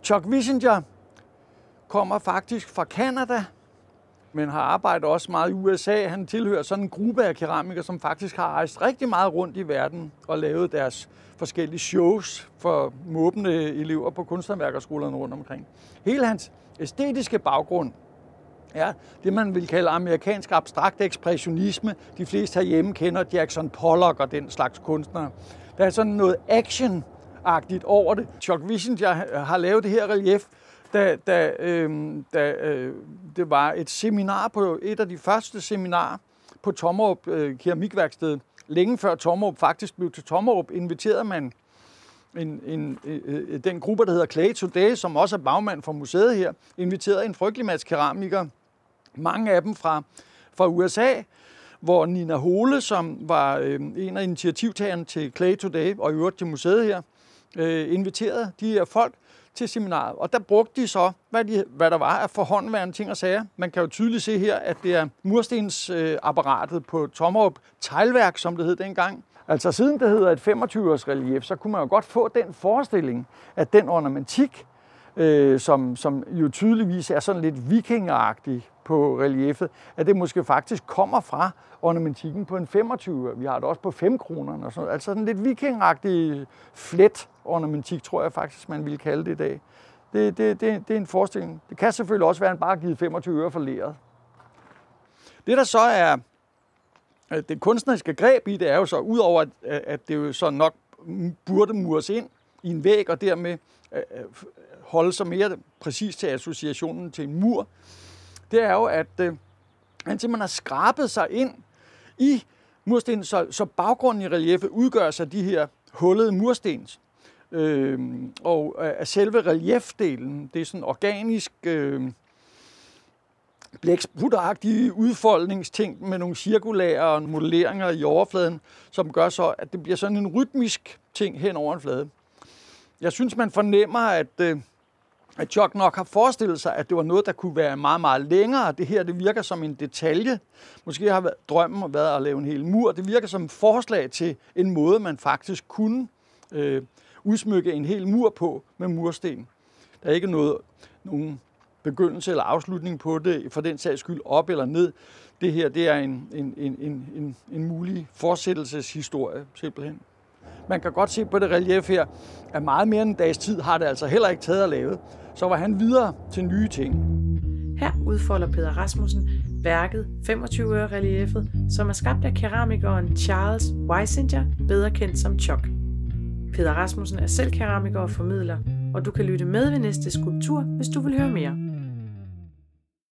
Chuck Wiesinger kommer faktisk fra Canada, men har arbejdet også meget i USA. Han tilhører sådan en gruppe af keramikere, som faktisk har rejst rigtig meget rundt i verden og lavet deres forskellige shows for måbende elever på kunsthåndværkerskolerne rundt omkring. Hele hans æstetiske baggrund er det, man vil kalde amerikansk abstrakt ekspressionisme. De fleste herhjemme kender Jackson Pollock og den slags kunstnere. Der er sådan noget action-agtigt over det. Chuck Wiesinger har lavet det her relief, da det var et seminar på et af de første seminarer på Tommerup Keramikværksted. Længe før Tommerup faktisk blev til Tommerup, inviterede man den gruppe, der hedder Clay Today, som også er bagmand for museet her, inviterede en frygtelig masse keramikere, mange af dem fra USA, hvor Nina Hole, som var en af initiativtagerne til Clay Today og i øvrigt til museet her, inviterede de her folk til seminaret. Og der brugte de så, hvad der var af forhåndværende ting og sager. Man kan jo tydeligt se her, at det er murstensapparatet på Tommerup teglværk, som det hed dengang. Altså siden det hedder et 25-års relief, så kunne man jo godt få den forestilling, at den ornamentik, som jo tydeligvis er sådan lidt vikingeragtig på reliefet, at det måske faktisk kommer fra ornamentikken på en 25. Vi har det også på 5 kronerne og sådan noget. Altså sådan lidt vikingeragtig flet ornamentik, tror jeg faktisk, man ville kalde det i dag. Det er en forestilling. Det kan selvfølgelig også være, at han bare har givet 25 øre for leret. Det der så er det kunstneriske greb i det, er jo så, udover at det jo så nok burde mures ind i en væg, og dermed holde sig mere præcis til associationen til en mur, det er jo, at han simpelthen har skrabet sig ind i murstenen, så baggrunden i reliefet udgør sig de her hullede mursten. Og af selve reliefdelen, det er sådan organisk blæksprutagtige udfoldningsting med nogle cirkulære modelleringer i overfladen, som gør så, at det bliver sådan en rytmisk ting hen over en flade. Jeg synes, man fornemmer, at Chuck nok har forestillet sig, at det var noget, der kunne være meget, meget længere. Det her, det virker som en detalje. Måske har drømmen været at lave en hel mur. Det virker som et forslag til en måde, man faktisk kunne udsmykke en hel mur på med mursten. Der er ikke nogen begyndelse eller afslutning på det, for den sags skyld op eller ned. Det her, det er en mulig fortsættelseshistorie, simpelthen. Man kan godt se på det relief her, at meget mere end en dags tid har det altså heller ikke taget at lave. Så var han videre til nye ting. Her udfolder Peder Rasmussen værket 25-øre-reliefet, som er skabt af keramikeren Charles Wiesinger, bedre kendt som Chuck. Peder Rasmussen er selv keramiker og formidler, og du kan lytte med ved næste skulptur, hvis du vil høre mere.